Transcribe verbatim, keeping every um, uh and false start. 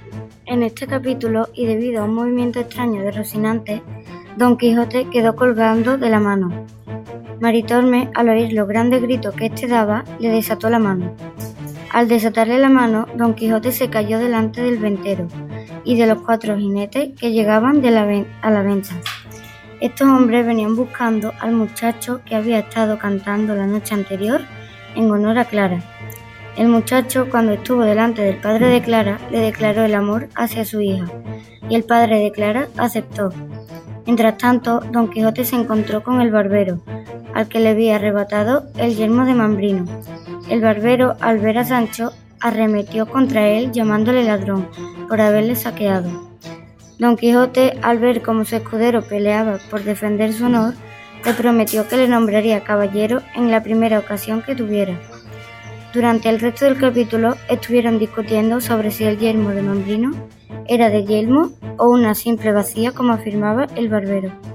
En este capítulo, y debido a un movimiento extraño de Rocinante, Don Quijote quedó colgando de la mano. Maritorme, al oír los grandes gritos que éste daba, le desató la mano. Al desatarle la mano, Don Quijote se cayó delante del ventero y de los cuatro jinetes que llegaban de la ven- a la venta. Estos hombres venían buscando al muchacho que había estado cantando la noche anterior en honor a Clara. El muchacho, cuando estuvo delante del padre de Clara, le declaró el amor hacia su hija, y el padre de Clara aceptó. Mientras tanto, Don Quijote se encontró con el barbero, al que le había arrebatado el yelmo de Mambrino. El barbero, al ver a Sancho, arremetió contra él llamándole ladrón por haberle saqueado. Don Quijote, al ver cómo su escudero peleaba por defender su honor, le prometió que le nombraría caballero en la primera ocasión que tuviera. Durante el resto del capítulo estuvieron discutiendo sobre si el yelmo de Mambrino era de yelmo o una simple bacía como afirmaba el barbero.